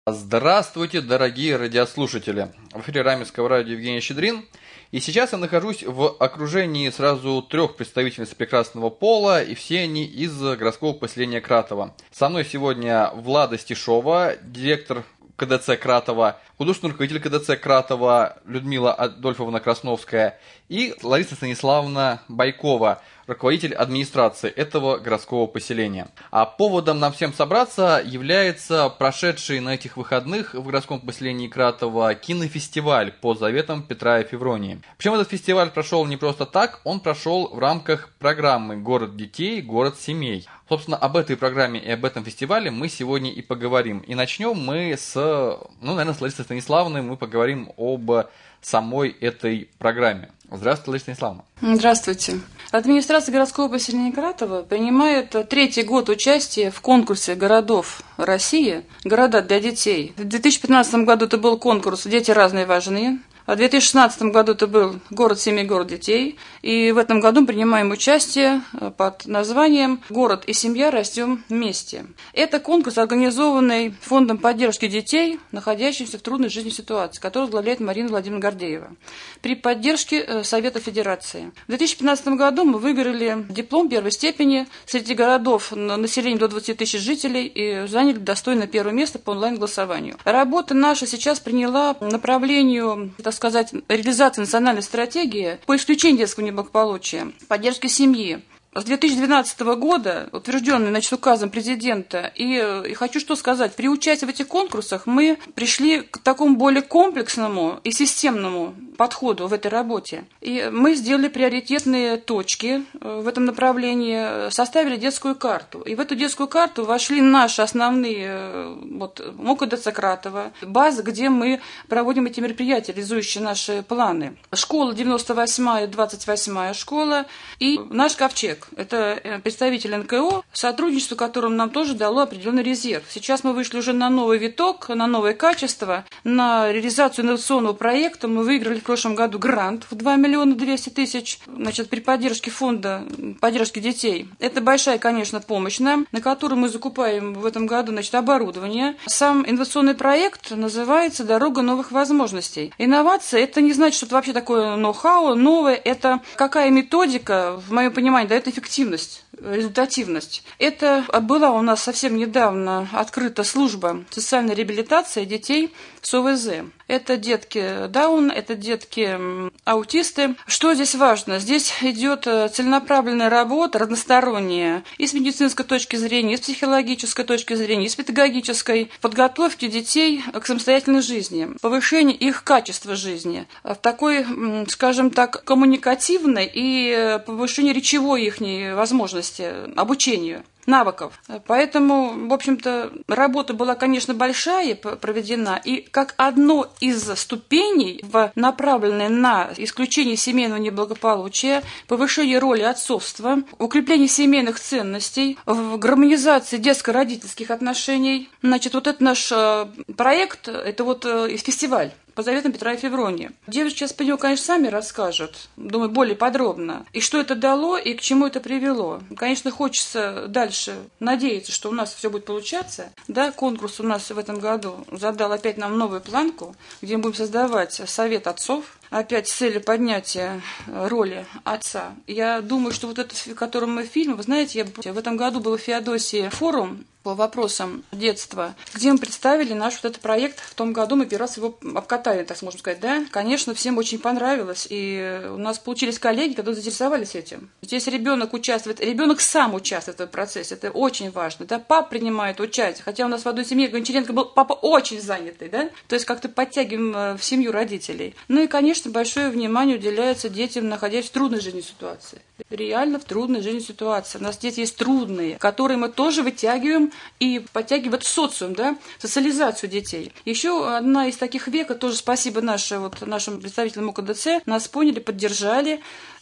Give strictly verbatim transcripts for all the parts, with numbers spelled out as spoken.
Здравствуйте, дорогие радиослушатели! В эфире Раменского радио Евгений Щедрин. И сейчас я нахожусь в окружении сразу трех представительниц прекрасного пола, и все они из городского поселения Кратово. Со мной сегодня Влада Стишова, директор ка дэ цэ Кратово, художественный руководитель ка дэ цэ Кратово Людмила Адольфовна Красновская и Лариса Станиславовна Байкова, руководитель администрации этого городского поселения. А поводом нам всем собраться является прошедший на этих выходных в городском поселении Кратово кинофестиваль по заветам Петра и Февронии. Причем этот фестиваль прошел не просто так, он прошел в рамках программы «Город детей, город семей». Собственно, об этой программе и об этом фестивале мы сегодня и поговорим. И начнем мы с, ну, наверное, с Ларисой Станиславовной, мы поговорим об самой этой программе. Здравствуйте, Лариса Станиславовна. Здравствуйте. Администрация городского поселения Кратово принимает третий год участия в конкурсе городов России «Города для детей». В две тысячи пятнадцатом году это был конкурс «Дети разные важные». В две тысячи шестнадцатом году это был «Город семей, город детей». И в этом году принимаем участие под названием «Город и семья растем вместе». Это конкурс, организованный Фондом поддержки детей, находящихся в трудной жизненной ситуации, который возглавляет Марина Владимировна Гордеева, при поддержке Совета Федерации. В две тысячи пятнадцатом году мы выиграли диплом первой степени среди городов населением до двадцати тысяч жителей и заняли достойное первое место по онлайн-голосованию. Работа наша сейчас приняла направлению, так сказать, реализации национальной стратегии по исключению детского неблагополучия, поддержки семьи. С две тысячи двенадцатого года, утвержденный, значит, указом президента, и, и хочу что сказать, при участии в этих конкурсах мы пришли к такому более комплексному и системному подходу в этой работе. И мы сделали приоритетные точки в этом направлении, составили детскую карту. И в эту детскую карту вошли наши основные, вот, ка дэ цэ Кратово, базы, где мы проводим эти мероприятия, реализующие наши планы. Школа девяносто восьмая, двадцать восьмая школа и наш ковчег. Это представитель эн ка о, сотрудничество которым нам тоже дало определенный резерв. Сейчас мы вышли уже на новый виток, на новое качество, на реализацию инновационного проекта. Мы выиграли в прошлом году грант в два миллиона двести тысяч, значит, при поддержке фонда поддержки детей. Это большая, конечно, помощь нам, на которую мы закупаем в этом году, значит, оборудование. Сам инновационный проект называется «Дорога новых возможностей». Инновация – это не значит, что это вообще такое ноу-хау, новое. Это какая методика, в моем понимании, да, это эффективность, результативность. Это была у нас совсем недавно открыта служба социальной реабилитации детей с о вэ зэ. Это детки Даун, это детки аутисты. Что здесь важно? Здесь идет целенаправленная работа, разносторонняя, и с медицинской точки зрения, и с психологической точки зрения, и с педагогической, подготовки детей к самостоятельной жизни, повышение их качества жизни, в такой, скажем так, коммуникативной и повышение речевой их возможности, обучению навыков. Поэтому, в общем-то, работа была, конечно, большая проведена, и как одно из ступеней, направленной на исключение семейного неблагополучия, повышение роли отцовства, укрепление семейных ценностей, в гармонизации детско-родительских отношений. Значит, вот это наш проект, это вот фестиваль по заветам Петра и Февронии. Девочки сейчас по нему, конечно, сами расскажут, думаю, более подробно. И что это дало, и к чему это привело. Конечно, хочется дальше надеяться, что у нас все будет получаться. Да, конкурс у нас в этом году задал опять нам новую планку, где мы будем создавать совет отцов, опять с целью поднятия роли отца. Я думаю, что вот это, в котором мы фильм, вы знаете, я в этом году был в Феодосии форум по вопросам детства, где мы представили наш вот этот проект. В том году мы первый раз его обкатали, так можно сказать, да. Конечно, всем очень понравилось, и у нас получились коллеги, которые заинтересовались этим. Здесь ребенок участвует, ребенок сам участвует в этом процессе, это очень важно, да. Папа принимает участие, хотя у нас в одной семье Гончаренко был папа очень занятый, да, то есть как-то подтягиваем в семью родителей. Ну и, конечно, большое внимание уделяется детям, находясь в трудной жизненной ситуации. Реально в трудной жизненной ситуации. У нас дети есть трудные, которые мы тоже вытягиваем и подтягиваем в социум, да, социализацию детей. Еще одна из таких века, тоже спасибо нашей, вот, нашим представителям ка дэ цэ, нас поняли, поддержали.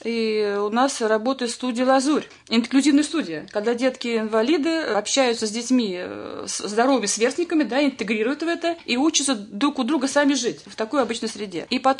И у нас работает студия «Лазурь», инклюзивная студия, когда детки-инвалиды общаются с детьми, с здоровыми сверстниками, да, интегрируют в это и учатся друг у друга сами жить в такой обычной среде. И потом меняется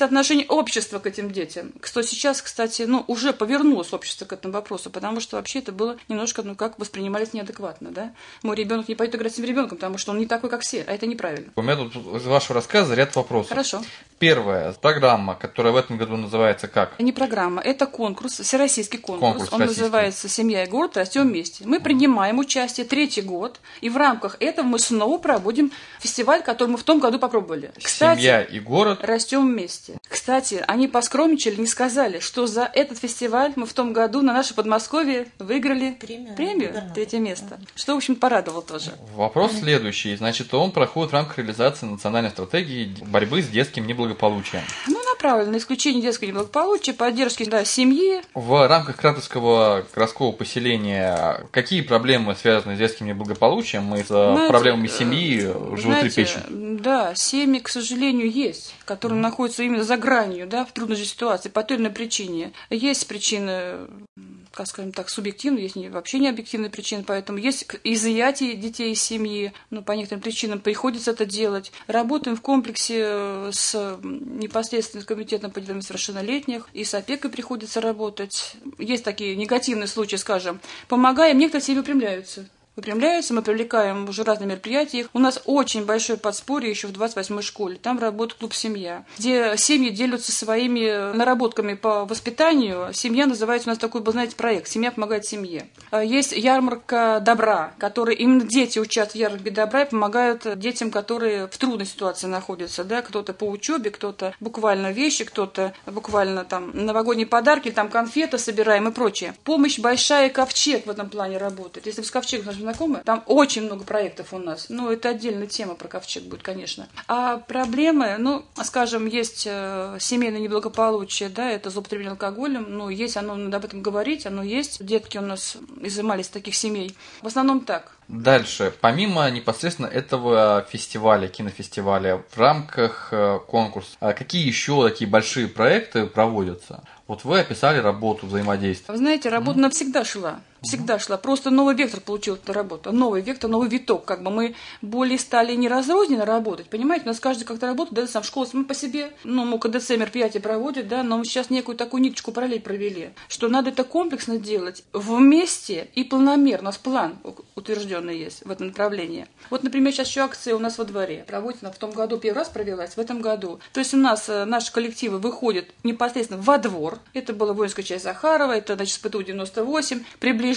меняется отношение общества к этим детям. Что сейчас, кстати, ну, уже повернулось общество к этому вопросу, потому что вообще это было немножко, ну, как воспринимались неадекватно, да. Мой ребенок не пойдет играть с своим ребенком, потому что он не такой, как все, а это неправильно. У меня тут из вашего рассказа ряд вопросов. Хорошо. Первая программа, которая в этом году называется как? Не программа, это конкурс, всероссийский конкурс. Конкурс Он российский. называется «Семья и город. Растем вместе». Мы принимаем участие третий год, и в рамках этого мы снова проводим фестиваль, который мы в том году попробовали. Кстати, «Семья и город». Растем вместе. Кстати, они поскромничали, не сказали, что за этот фестиваль мы в том году на наше Подмосковье выиграли премию, премию третье место. Что, в общем, порадовало тоже. Вопрос следующий. Значит, он проходит в рамках реализации национальной стратегии борьбы с детским неблагополучием. Ну, направлен на исключение детского неблагополучия, поддержки, да, семьи. В рамках Кратовского городского поселения какие проблемы связаны с детским неблагополучием и с знаете, проблемами семьи животрепещут? Да, семьи, к сожалению, есть, которые mm. находятся именно за гранью, да, в трудной ситуации, по той или иной причине. Есть причины, как скажем так, субъективные, есть вообще не объективные причины, поэтому есть изъятие детей из семьи, но по некоторым причинам приходится это делать. Работаем в комплексе с непосредственно комитетом по делам несовершеннолетних, и с опекой приходится работать. Есть такие негативные случаи, скажем. Помогаем, некоторые семьи выпрямляются. Выпрямляются, мы привлекаем уже разные мероприятия. У нас очень большое подспорье еще в двадцать восьмой школе. Там работает клуб «Семья», где семьи делятся своими наработками по воспитанию. «Семья» называется у нас такой, вы знаете, проект «Семья помогает семье». Есть ярмарка добра, которой именно дети участвуют в ярмарке добра и помогают детям, которые в трудной ситуации находятся. Да? Кто-то по учебе, кто-то буквально вещи, кто-то буквально там новогодние подарки, там конфеты собираем и прочее. Помощь большая, «Ковчег» в этом плане работает. Если вы с «Ковчегом» знакомы, там очень много проектов у нас. Ну, это отдельная тема про «Ковчег» будет, конечно. А проблемы, ну, скажем, есть э, семейное неблагополучие, да, это злоупотребление алкоголем, ну, есть, оно, надо об этом говорить, оно есть. Детки у нас изымались из таких семей. В основном так. Дальше, помимо непосредственно этого фестиваля, кинофестиваля, в рамках э, конкурса, какие еще такие большие проекты проводятся? Вот вы описали работу взаимодействия. Вы знаете, работа mm-hmm. навсегда шла. Всегда шла. Просто новый вектор получил эту работу. Новый вектор, новый виток. Как бы мы более стали не разрозненно работать. Понимаете, у нас каждый как-то работает, да, сам в школе мы по себе, ну, мы КДЦ мероприятия проводят, да, но мы сейчас некую такую ниточку параллель провели, что надо это комплексно делать вместе и планомерно. У нас план утвержденный есть в этом направлении. Вот, например, сейчас еще акция у нас во дворе. Проводится, в том году первый раз провелась, в этом году. То есть у нас наши коллективы выходят непосредственно во двор. Это была воинская часть Захарова, это, значит, СПТУ девяносто восемь, приближенно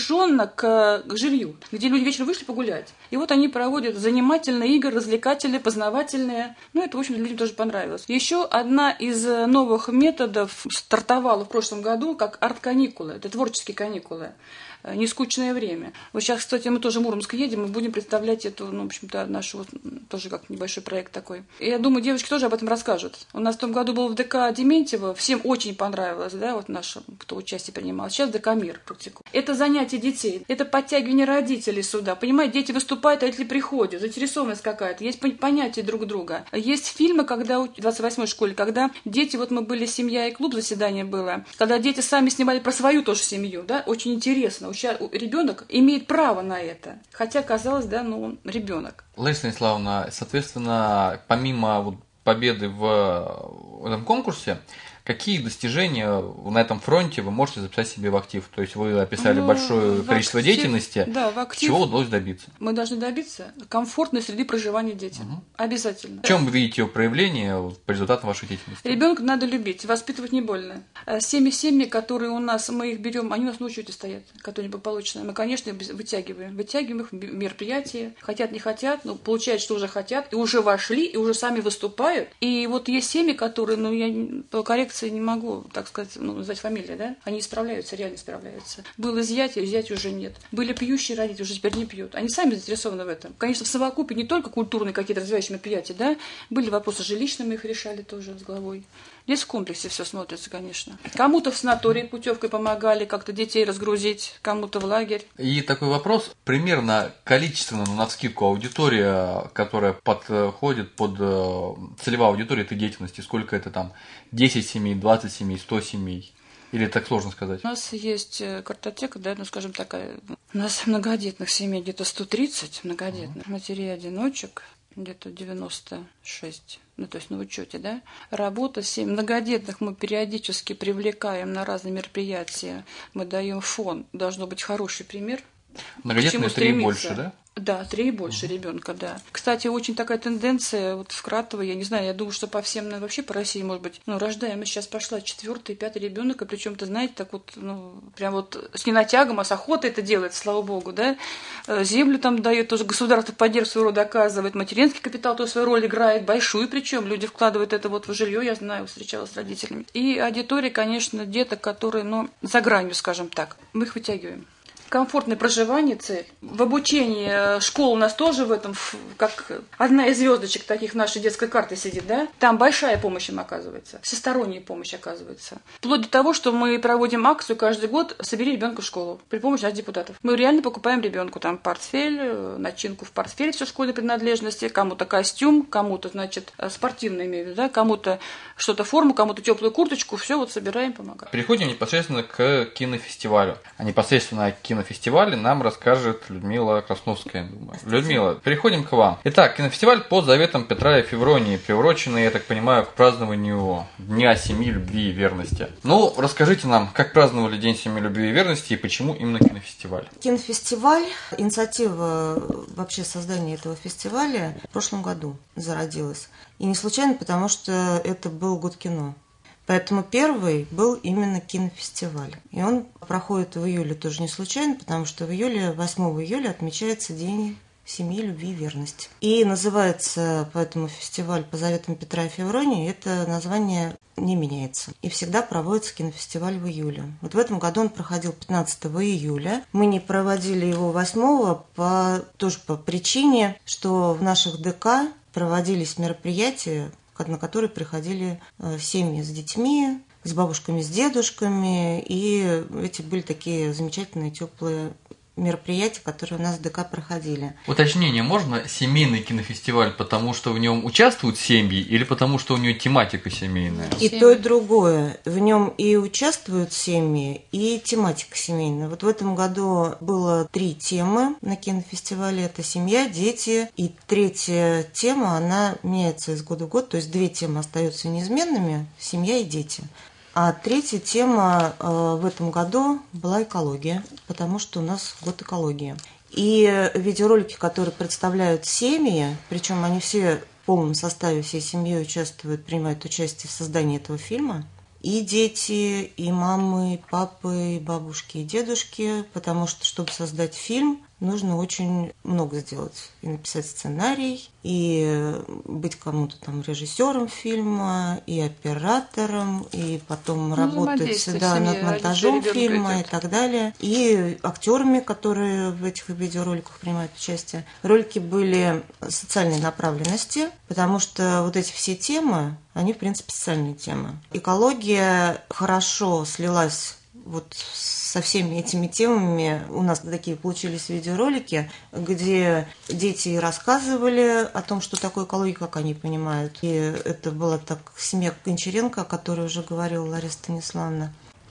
к, к жилью, где люди вечером вышли погулять. И вот они проводят занимательные игры, развлекательные, познавательные. Ну, это, в общем, людям тоже понравилось. Еще одна из новых методов стартовала в прошлом году, как арт-каникулы. Это творческие каникулы. Нескучное время. Вот сейчас, кстати, мы тоже в Мурманск едем, мы будем представлять эту, ну, в общем-то, нашу вот, тоже как небольшой проект такой. И я думаю, девочки тоже об этом расскажут. У нас в том году был в ДК Дементьева, всем очень понравилось, да, вот наш, кто участие принимал. Сейчас ДК Мир практикует. Это занятие детей, это подтягивание родителей сюда. Понимаете, дети выступают, а родители приходят, заинтересованность какая-то, есть понятие друг друга. Есть фильмы, когда в двадцать восьмой школе, когда дети, вот мы были семья и клуб, заседание было, когда дети сами снимали про свою тоже семью, да, очень интересно. Ребенок имеет право на это, хотя казалось, да, ну он ребенок. Лариса Станиславовна, соответственно, помимо вот победы в, в этом конкурсе, какие достижения на этом фронте вы можете записать себе в актив? То есть вы описали ну, большое количество актив, деятельности. Да, в актив. Чего удалось добиться? Мы должны добиться комфортной среды проживания детям. Угу. Обязательно. В чем вы видите ее проявление по результатам вашей деятельности? Ребенка надо любить, воспитывать не больно. Семьи, семьи, которые у нас, мы их берем, они у нас на учете стоят, которые неблагополучные. Мы, конечно, вытягиваем. Вытягиваем их в мероприятия. Хотят, не хотят, но получают, что уже хотят, и уже вошли, и уже сами выступают. И вот есть семьи, которые, ну, я по коррекции не могу, так сказать, ну, назвать фамилии, да? Они справляются, реально справляются. Было изъятие, изъятия уже нет. Были пьющие родители, уже теперь не пьют. Они сами заинтересованы в этом. Конечно, в совокупе не только культурные какие-то развивающие мероприятия, да? Были вопросы жилищные, мы их решали тоже с главой. Здесь в комплексе все смотрится, конечно. Кому-то в санатории путевкой помогали, как-то детей разгрузить, кому-то в лагерь. И такой вопрос. Примерно количественно, ну, навскидку, аудитория, которая подходит под целевая аудитория этой деятельности, сколько это там? десять семей, двадцать семей, сто семей? Или так сложно сказать? У нас есть картотека, да, ну, скажем, такая. У нас многодетных семей где-то сто тридцать многодетных, uh-huh. матерей-одиночек. где-то девяносто шесть, ну, то есть на учете, да. Работа с семьями. Многодетных мы периодически привлекаем на разные мероприятия. Мы даем фон. Должно быть хороший пример. Многодетные три и больше, да? Да, три и больше uh-huh. ребенка, да. Кстати, очень такая тенденция, вот в Кратово, я не знаю, я думаю, что по всем, наверное, вообще по России, может быть, ну, рождаемость сейчас пошла четвертый, пятый ребенок, и причем, ты знаете, так вот, ну, прям вот с ненатягом, а с охотой это делает, слава богу, да. Землю там дает, тоже государство поддержку своего рода оказывает, материнский капитал тоже свою роль играет, большую, причем люди вкладывают это вот в жилье, я знаю, встречалась с родителями. И аудитория, конечно, деток, которые, ну, за гранью, скажем так, мы их вытягиваем. Комфортное проживание, цель. В обучении школа у нас тоже в этом, как одна из звездочек таких нашей детской карты сидит, да? Там большая помощь им оказывается, всесторонняя помощь оказывается. Вплоть до того, что мы проводим акцию каждый год «Собери ребенка в школу» при помощи нас, депутатов. Мы реально покупаем ребенку там портфель, начинку в портфель, все школьные принадлежности, кому-то костюм, кому-то, значит, спортивный, имею в виду, да? Кому-то что-то форму, кому-то теплую курточку, все вот собираем, помогаем. Переходим непосредственно к кинофестивалю. А непосредственно к кинофестивалю кинофестивале нам расскажет Людмила Красновская, я думаю. Людмила, переходим к вам. Итак, кинофестиваль по заветам Петра и Февронии, приуроченный, я так понимаю, к празднованию Дня семьи, любви и верности. Ну, расскажите нам, как праздновали День семьи, любви и верности и почему именно кинофестиваль? Кинофестиваль, инициатива вообще создания этого фестиваля в прошлом году зародилась. И не случайно, потому что это был год кино. Поэтому первый был именно кинофестиваль. И он проходит в июле тоже не случайно, потому что в июле, восьмого июля отмечается День семьи, любви и верности. И называется поэтому фестиваль по заветам Петра и Февронии, это название не меняется. И всегда проводится кинофестиваль в июле. Вот в этом году он проходил пятнадцатого июля. Мы не проводили его восьмого по, тоже по причине, что в наших ДК проводились мероприятия, на которые приходили семьи с детьми, с бабушками, с дедушками. И эти были такие замечательные, теплые мероприятия, которые у нас в ДК проходили. Уточнение можно? Семейный кинофестиваль, потому что в нем участвуют семьи или потому что у него тематика семейная? И то, и другое. В нем и участвуют семьи, и тематика семейная. Вот в этом году было три темы на кинофестивале. Это семья, дети. И третья тема, она меняется из года в год. То есть две темы остаются неизменными, семья и дети. А третья тема э, в этом году была экология, потому что у нас год экологии. И видеоролики, которые представляют семьи, причем они все в полном составе, всей семьей участвуют, принимают участие в создании этого фильма. И дети, и мамы, и папы, и бабушки, и дедушки, потому что, чтобы создать фильм, нужно очень много сделать. И написать сценарий, и быть кому-то там режиссером фильма, и оператором, и потом ну, работать да, над монтажом фильма и так далее. И актерами, которые в этих видеороликах принимают участие. Ролики были социальной направленности, потому что вот эти все темы, они, в принципе, социальные темы. Экология хорошо слилась вот со всеми этими темами. У нас такие получились видеоролики, где дети рассказывали о том, что такое экология, как они понимают. И это была так семья Гончаренко, о которой уже говорила Лариса Станиславовна.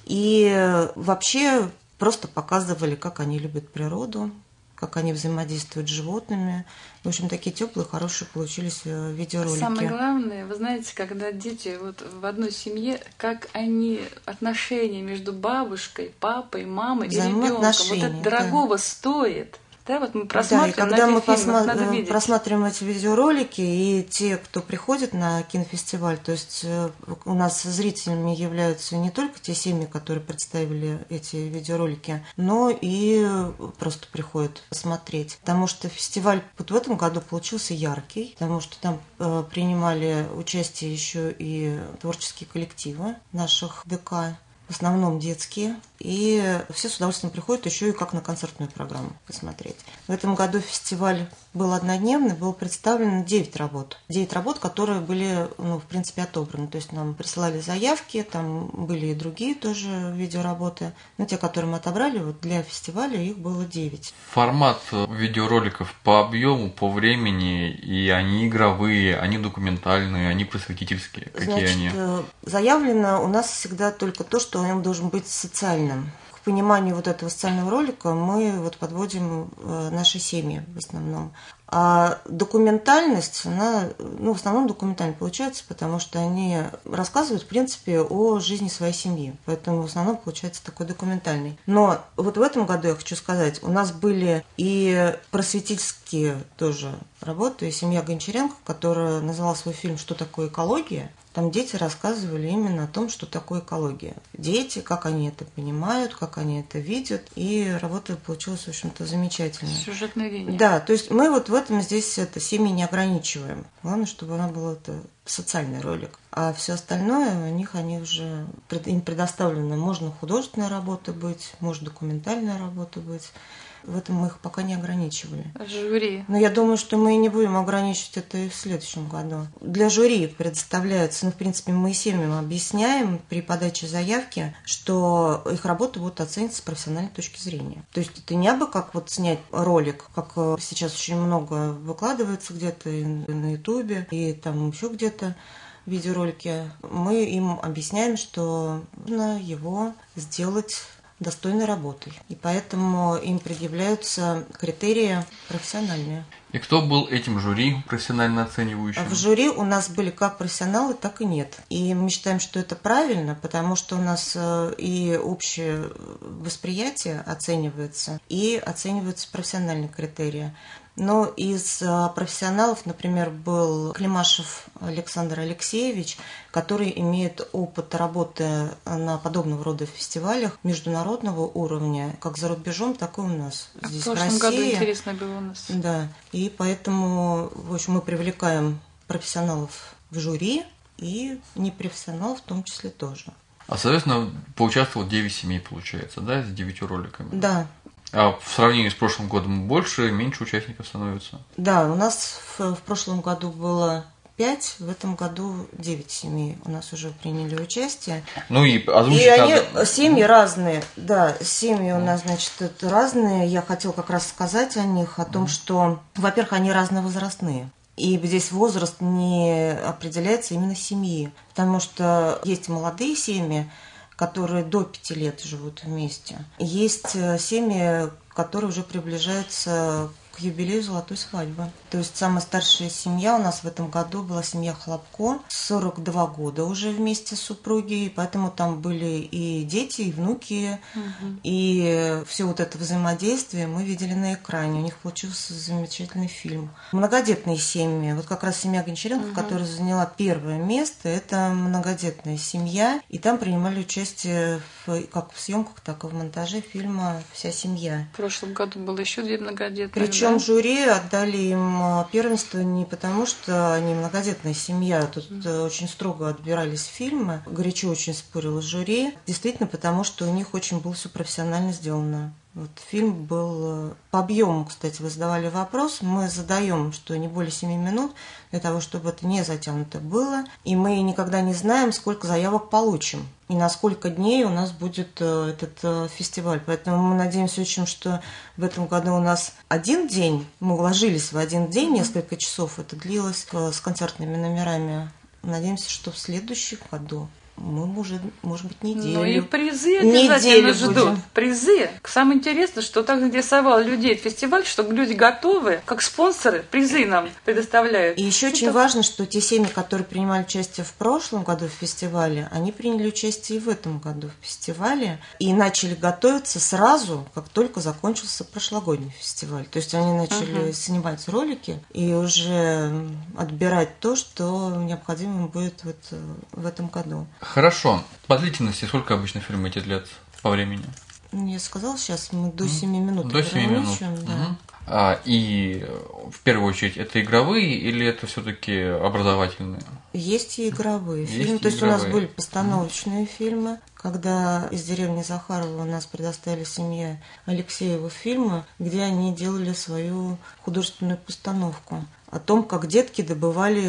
И вообще просто показывали, как они любят природу, как они взаимодействуют с животными. В общем, такие теплые, хорошие получились видеоролики. Самое главное, вы знаете, когда дети вот в одной семье, как они, отношения между бабушкой, папой, мамой и ребенком, вот это дорогого да. стоит. Да, вот мы просматриваем, да, и когда мы посма- просматриваем эти видеоролики, и те, кто приходит на кинофестиваль, то есть у нас зрителями являются не только те семьи, которые представили эти видеоролики, но и просто приходят посмотреть. Потому что фестиваль вот в этом году получился яркий, потому что там э, принимали участие еще и творческие коллективы наших ДК, в основном детские, и все с удовольствием приходят еще и как на концертную программу посмотреть. В этом году фестиваль был однодневный, было представлено девять работ. девять работ, которые были, ну, в принципе, отобраны. То есть нам присылали заявки, там были и другие тоже видеоработы. Но те, которые мы отобрали, вот для фестиваля их было девять. Формат видеороликов по объему, по времени, и они игровые, они документальные, они просветительские. Какие Значит, они? Заявлено у нас всегда только то, что он должен быть социальным. К пониманию вот этого социального ролика мы вот подводим наши семьи в основном. А документальность, она, ну, в основном документально получается, потому что они рассказывают, в принципе, о жизни своей семьи. Поэтому в основном получается такой документальный. Но вот в этом году, я хочу сказать, у нас были и просветительские тоже работы, и семья Гончаренко, которая назвала свой фильм «Что такое экология?». Там дети рассказывали именно о том, что такое экология. Дети, как они это понимают, как они это видят. И работа получилась, в общем-то, замечательная. Сюжетная линия. Да, то есть мы вот в этом здесь это семьи не ограничиваем. Главное, чтобы она была это социальный ролик. А все остальное у них они уже им предоставлено. Можно художественная работа быть, может документальная работа быть. В этом мы их пока не ограничивали. Жюри. Но я думаю, что мы не будем ограничивать это и в следующем году. Для жюри предоставляется, ну, в принципе, мы семьям объясняем при подаче заявки, что их работы будут оцениваться с профессиональной точки зрения. То есть это не абы как вот снять ролик, как сейчас очень много выкладывается где-то и на Ютубе, и там еще где-то видеоролики. Мы им объясняем, что нужно его сделать достойной работой. И поэтому им предъявляются критерии профессиональные. И кто был этим жюри профессионально оценивающим? В жюри у нас были как профессионалы, так и нет. И мы считаем, что это правильно, потому что у нас и общее восприятие оценивается, и оцениваются профессиональные критерии. Но из профессионалов, например, был Климашев Александр Алексеевич, который имеет опыт работы на подобного рода фестивалях международного уровня, как за рубежом, так и у нас а здесь, в прошлом в России. году интересно было у нас. Да, и поэтому, в общем, мы привлекаем профессионалов в жюри и непрофессионалов в том числе тоже. А, соответственно, поучаствовало девять семей, получается, да, с девятью роликами? Да. А в сравнении с прошлым годом больше, меньше участников становится? Да, у нас в, в прошлом году было пять, в этом году девять семей у нас уже приняли участие. Ну и озвучить И они, надо... семьи разные, да, семьи у нас, значит, это разные. Я хотела как раз сказать о них, о том, что, во-первых, они разновозрастные. И здесь возраст не определяется именно семьи, потому что есть молодые семьи, которые до пяти лет живут вместе. Есть семьи, которые уже приближаются к юбилею золотой свадьбы. То есть самая старшая семья у нас в этом году была семья Хлопко, сорок два года уже вместе с супругой, поэтому там были и дети, и внуки, угу. И все вот это взаимодействие мы видели на экране. У них получился замечательный фильм. Многодетные семьи. Вот как раз семья Гончаренко, угу. которая заняла первое место, это многодетная семья, и там принимали участие в, как в съемках, так и в монтаже фильма «Вся семья». В прошлом году было еще две многодетные. Причем да? жюри отдали им первенство не потому, что они многодетная семья. Тут mm. очень строго отбирались фильмы. Горячо очень спорило жюри. Действительно, потому что у них очень было все профессионально сделано. Вот фильм был по объему, кстати, вы задавали вопрос. Мы задаем, что не более семи минут, для того, чтобы это не затянуто было. И мы никогда не знаем, сколько заявок получим. И на сколько дней у нас будет этот фестиваль. Поэтому мы надеемся очень, что в этом году у нас один день, мы уложились в один день, несколько часов это длилось с концертными номерами. Надеемся, что в следующем году мы, может, может быть, неделю. Ну и призы обязательно ждут. Будем. Призы. Самое интересное, что так заинтересовал людей фестиваль, что люди готовы, как спонсоры, призы нам предоставляют. И еще очень важно, что те семьи, которые принимали участие в прошлом году в фестивале, они приняли участие и в этом году в фестивале и начали готовиться сразу, как только закончился прошлогодний фестиваль. То есть они начали uh-huh. снимать ролики и уже отбирать то, что необходимо им будет вот в этом году. Хорошо. По длительности сколько обычно фильмы эти длятся по времени? Я сказала, сейчас мы до семи минут До семи минут. Да. Угу. А, и в первую очередь это игровые или это все-таки образовательные? Есть и игровые Есть фильмы. И То есть игровые. у нас были постановочные угу. фильмы. Когда из деревни Захарова нас предоставили семье Алексеева фильмы, где они делали свою художественную постановку о том, как детки добывали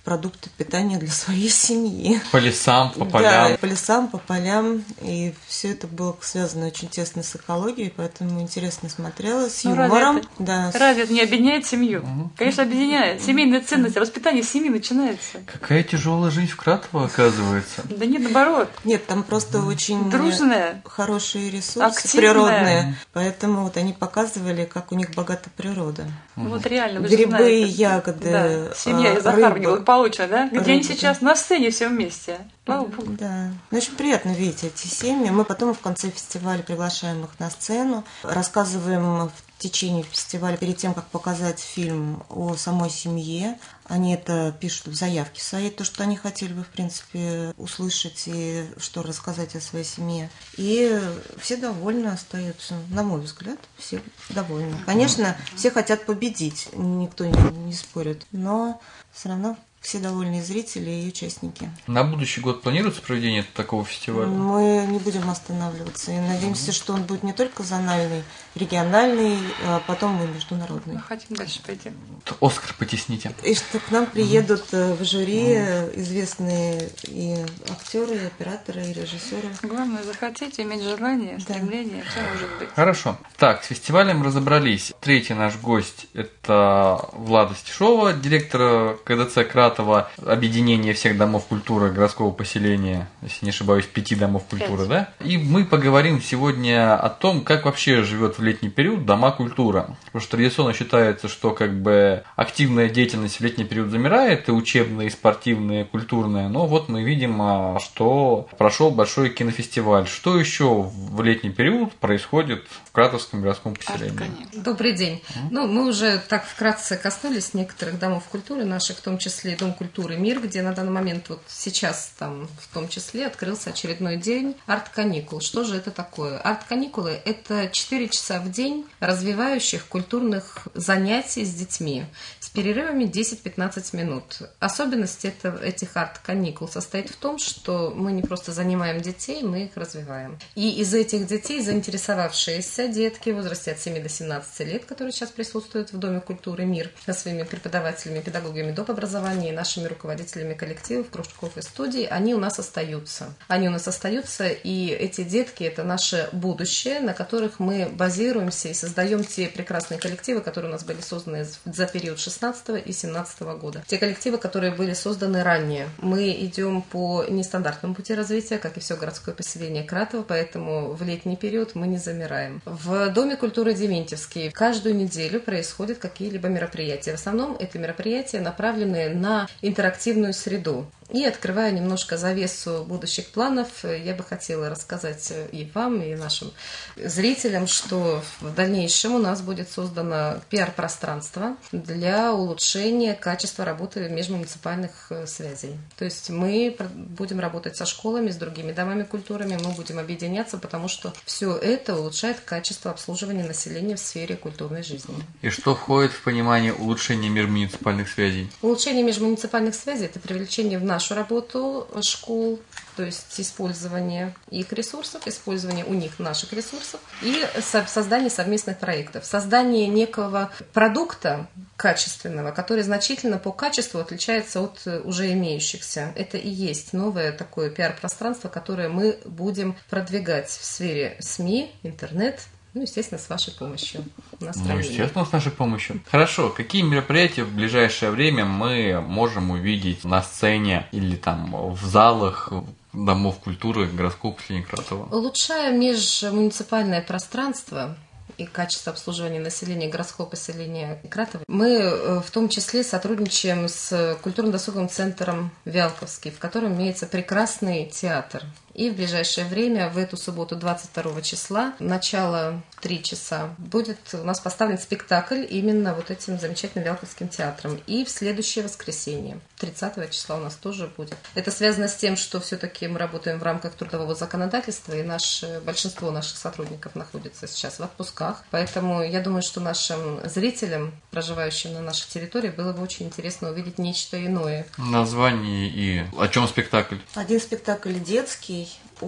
продукты питания для своей семьи. По лесам, по полям. Да, по лесам, по полям. И все это было связано очень тесно с экологией, поэтому интересно смотрелось, с ну, юмором. Разве это, да. разве это не объединяет семью? Угу. Конечно, объединяет. Семейная ценность, воспитание семьи начинается. Какая тяжелая жизнь в Кратово, оказывается. Да нет, наоборот. Нет, там просто очень дружная, хорошие ресурсы активная. Природные. Поэтому вот они показывали, как у них богата природа. Вот реально. Грибы, знаете, ягоды, да. Семья из Захарова благополучная, да? Где рыба. Они сейчас на сцене все вместе. Слава Богу. Да. Ну, очень приятно видеть эти семьи. Мы потом в конце фестиваля приглашаем их на сцену, рассказываем в течение фестиваля, перед тем, как показать фильм, о самой семье. Они это пишут в заявке своей, то, что они хотели бы, в принципе, услышать и что рассказать о своей семье. И все довольны остаются, на мой взгляд, все довольны. Конечно, все хотят победить, никто не, не спорит, но все равно все довольные зрители и участники. На будущий год планируется проведение такого фестиваля? Мы не будем останавливаться и надеемся, что он будет не только зональный, региональный, а потом и международный. Мы хотим дальше пойти. Оскар потесните. И что к нам приедут в жюри известные и актеры, и операторы, и режиссеры. Главное захотеть, иметь желание, стремление, да. Все может быть. Хорошо. Так, с фестивалем разобрались. Третий наш гость – это Влада Стешова, директор КДЦ Кратово, объединение всех домов культуры городского поселения, если не ошибаюсь, пяти домов культуры, Пять. Да? И мы поговорим сегодня о том, как вообще живет в летний период дома культуры. Потому что традиционно считается, что как бы активная деятельность в летний период замирает, и учебная, и спортивная, и культурная. Но вот мы видим, что прошел большой кинофестиваль. Что еще в летний период происходит в Кратовском городском поселении? Добрый день. Mm-hmm. Ну, мы уже так вкратце коснулись некоторых домов культуры наших, в том числе Дом культуры «Мир», где на данный момент, вот сейчас там в том числе, открылся очередной день арт-каникул. Что же это такое? Арт-каникулы – это четыре часа в день развивающих культурных занятий с детьми с перерывами десять-пятнадцать минут. Особенность это, этих арт-каникул состоит в том, что мы не просто занимаем детей, мы их развиваем. И из этих детей заинтересовавшиеся детки в возрасте от семи до семнадцати лет, которые сейчас присутствуют в Доме культуры «Мир» со своими преподавателями, педагогами доп. Образования и нашими руководителями коллективов, кружков и студий, они у нас остаются. Они у нас остаются, и эти детки – это наше будущее, на которых мы базируемся и создаем те прекрасные коллективы, которые у нас были созданы за период шестнадцатого и семнадцатого года. Те коллективы, которые были созданы ранее. Мы идем по нестандартному пути развития, как и все городское поселение Кратово, поэтому в летний период мы не замираем. В Доме культуры Дементьевский каждую неделю происходят какие-либо мероприятия. В основном это мероприятия направлены на интерактивную среду. И открывая немножко завесу будущих планов, я бы хотела рассказать и вам, и нашим зрителям, что в дальнейшем у нас будет создано пиар-пространство для улучшения качества работы межмуниципальных связей. То есть мы будем работать со школами, с другими домами культуры, мы будем объединяться, потому что все это улучшает качество обслуживания населения в сфере культурной жизни. И что входит в понимание улучшения межмуниципальных связей? Улучшение межмуниципальных связей – это привлечение в наш нашу работу школ, то есть использование их ресурсов, использование у них наших ресурсов и создание совместных проектов, создание некого продукта качественного, который значительно по качеству отличается от уже имеющихся. Это и есть новое такое пиар-пространство, которое мы будем продвигать в сфере СМИ, интернет, ну, естественно, с вашей помощью. Ну, естественно, с нашей помощью. Хорошо, какие мероприятия в ближайшее время мы можем увидеть на сцене или там в залах домов культуры городского поселения Кратово? Улучшая межмуниципальное пространство и качество обслуживания населения городского поселения Кратово, мы в том числе сотрудничаем с культурно-досуговым центром Вялковский, в котором имеется прекрасный театр. И в ближайшее время, в эту субботу, двадцать второго числа, начало три часа, будет у нас поставлен спектакль именно вот этим замечательным Вялковским театром. И в следующее воскресенье, тридцатого числа, у нас тоже будет. Это связано с тем, что все-таки мы работаем в рамках трудового законодательства, и наш, большинство наших сотрудников находится сейчас в отпусках. Поэтому я думаю, что нашим зрителям, проживающим на нашей территории, было бы очень интересно увидеть нечто иное. Название и о чем спектакль? Один спектакль детский.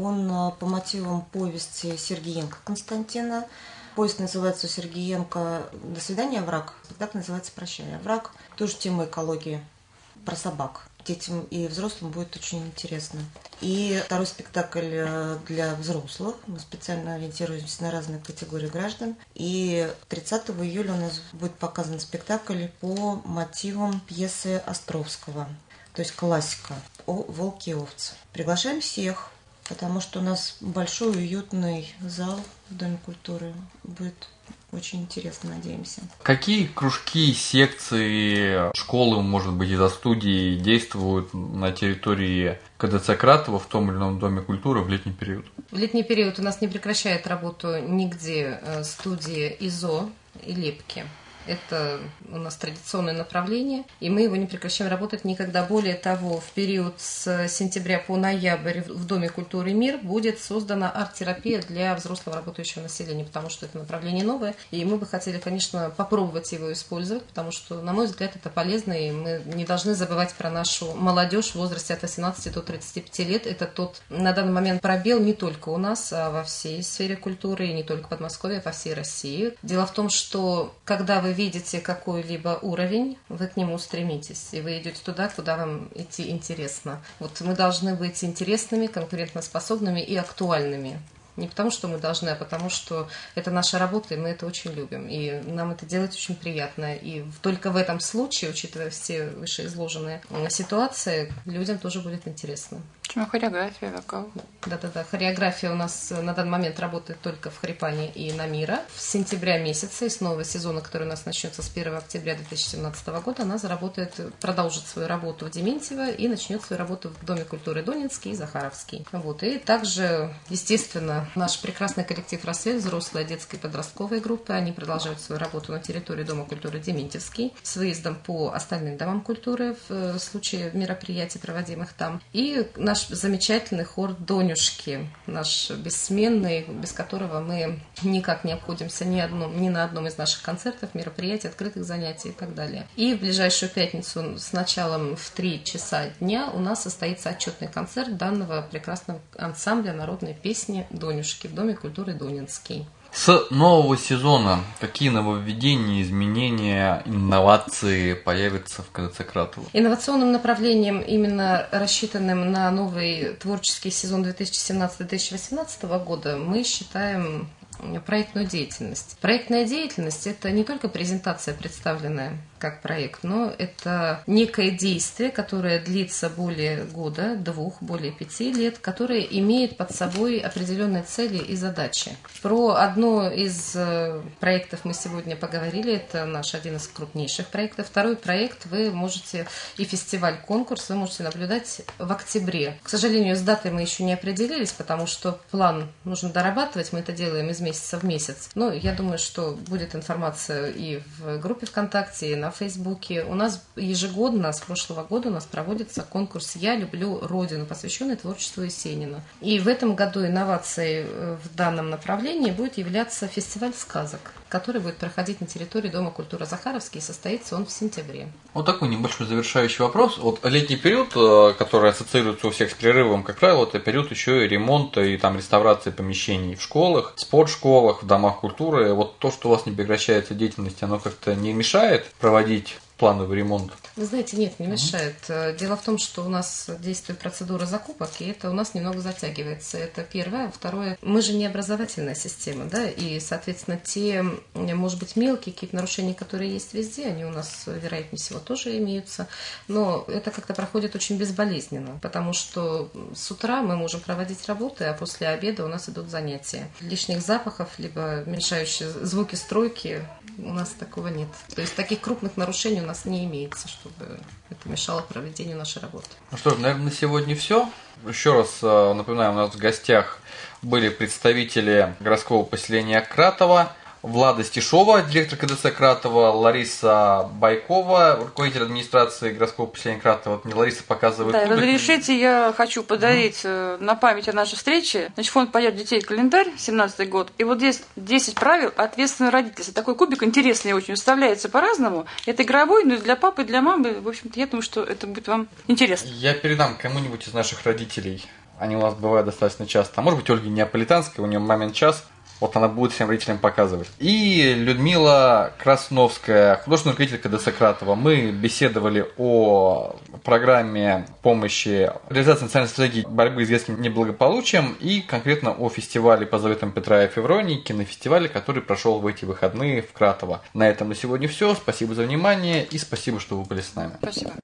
Он по мотивам повести Сергеенко Константина. Повесть называется у Сергеенко «До свидания, враг». Спектакль называется «Прощай, враг». Тоже тема экологии. про собак. Детям и взрослым будет очень интересно. И второй спектакль для взрослых. Мы специально ориентируемся на разные категории граждан. И тридцатого июля у нас будет показан спектакль по мотивам пьесы Островского. То есть классика о волке и овце. Приглашаем всех, потому что у нас большой уютный зал в Доме культуры. Будет очень интересно, надеемся. Какие кружки, секции, школы, может быть, из-за студии действуют на территории КДЦ Кратова в том или ином Доме культуры в летний период? В летний период у нас не прекращает работу нигде студия ИЗО и Лепки. Это у нас традиционное направление, и мы его не прекращаем работать никогда. Более того, в период с сентября по ноябрь в Доме культуры «Мир» будет создана арт-терапия для взрослого работающего населения, потому что это направление новое, и мы бы хотели, конечно, попробовать его использовать, потому что, на мой взгляд, это полезно, и мы не должны забывать про нашу молодежь в возрасте от восемнадцати до тридцати пяти лет. Это тот, на данный момент, пробел не только у нас, а во всей сфере культуры, и не только в Подмосковье, а по всей России. Дело в том, что когда вы видите какой-либо уровень, вы к нему стремитесь, и вы идете туда, куда вам идти интересно. Вот мы должны быть интересными, конкурентоспособными и актуальными. Не потому, что мы должны, а потому, что это наша работа, и мы это очень любим. И нам это делать очень приятно. И только в этом случае, учитывая все вышеизложенные ситуации, людям тоже будет интересно. Почему хореография, вокал? Да-да-да. Хореография у нас на данный момент работает только в Хрипане и на Мира. В сентября месяце, с нового сезона, который у нас начнется с первого октября две тысячи семнадцатого года, она заработает, продолжит свою работу в Дементьево и начнет свою работу в Доме культуры Донинский и Захаровский. Вот. И также, естественно, наш прекрасный коллектив «Рассвет», взрослая, детская и подростковая группы, они продолжают свою работу на территории Дома культуры Дементьевский с выездом по остальным домам культуры в случае мероприятий, проводимых там. И наш замечательный хор «Донюшки», наш бессменный, без которого мы никак не обходимся ни, одном, ни на одном из наших концертов, мероприятий, открытых занятий и так далее. И в ближайшую пятницу с началом в три часа дня у нас состоится отчетный концерт данного прекрасного ансамбля народной песни «Донюшки» в Доме культуры Донинский. С нового сезона какие нововведения, изменения, инновации появятся в КДЦ Кратова? Инновационным направлением, именно рассчитанным на новый творческий сезон две тысячи семнадцатого - две тысячи восемнадцатого года, мы считаем проектную деятельность. Проектная деятельность – это не только презентация, представленная как проект, но это некое действие, которое длится более года, двух, более пяти лет, которое имеет под собой определенные цели и задачи. Про одно из проектов мы сегодня поговорили, это наш один из крупнейших проектов. Второй проект вы можете, и фестиваль-конкурс вы можете наблюдать в октябре. К сожалению, с датой мы еще не определились, потому что план нужно дорабатывать, мы это делаем из месяца в месяц. Но я думаю, что будет информация и в группе ВКонтакте, и на Фейсбуке. У нас ежегодно, с прошлого года у нас проводится конкурс «Я люблю Родину», посвященный творчеству Есенина. И в этом году инновацией в данном направлении будет являться фестиваль сказок, который будет проходить на территории Дома культуры Захаровский, и состоится он в сентябре. Вот такой небольшой завершающий вопрос. Вот летний период, который ассоциируется у всех с перерывом, как правило, это период еще и ремонта и там реставрации помещений в школах, в спортшколах, в домах культуры. Вот то, что у вас не прекращается деятельность, оно как-то не мешает проводить плановый ремонт? Вы знаете, нет, не мешает. Mm-hmm. Дело в том, что у нас действует процедура закупок, и это у нас немного затягивается. Это первое. А второе, мы же не образовательная система, да, и, соответственно, те, может быть, мелкие какие-то нарушения, которые есть везде, они у нас, вероятнее всего, тоже имеются, но это как-то проходит очень безболезненно, потому что с утра мы можем проводить работы, а после обеда у нас идут занятия. Лишних запахов, либо мешающие звуки стройки у нас такого нет. То есть таких крупных нарушений у нас не имеется, чтобы это мешало проведению нашей работы. Ну что ж, наверное, на сегодня все. Еще раз напоминаю, у нас в гостях были представители городского поселения Кратова, Влада Стешова, директор КДЦ Кратова, Лариса Байкова, руководитель администрации городского поселения Кратова. Мне Лариса показывает. Да, разрешите, я хочу подарить mm-hmm. на память о нашей встрече. Значит, фонд «Поддержка детей» календарь, семнадцатый год. И вот здесь десять правил ответственного родительства. Такой кубик интересный очень, вставляется по-разному. Это игровой, но и для папы, и для мамы. В общем-то, я думаю, что это будет вам интересно. Я передам кому-нибудь из наших родителей. Они у нас бывают достаточно часто. А может быть, Ольга Неаполитанская, у нее мамин час. Вот она будет всем родителям показывать. И Людмила Красновская, художественная руководительница ДС Кратова. Мы беседовали о программе помощи реализации национальной стратегии борьбы с детским неблагополучием и конкретно о фестивале по заветам Петра и Февронии, кинофестивале, который прошел в эти выходные в Кратово. На этом на сегодня все. Спасибо за внимание и спасибо, что вы были с нами. Спасибо.